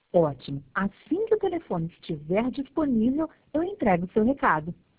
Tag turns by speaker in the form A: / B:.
A: Ótimo. Assim que o telefone estiver disponível, eu entrego o seu recado.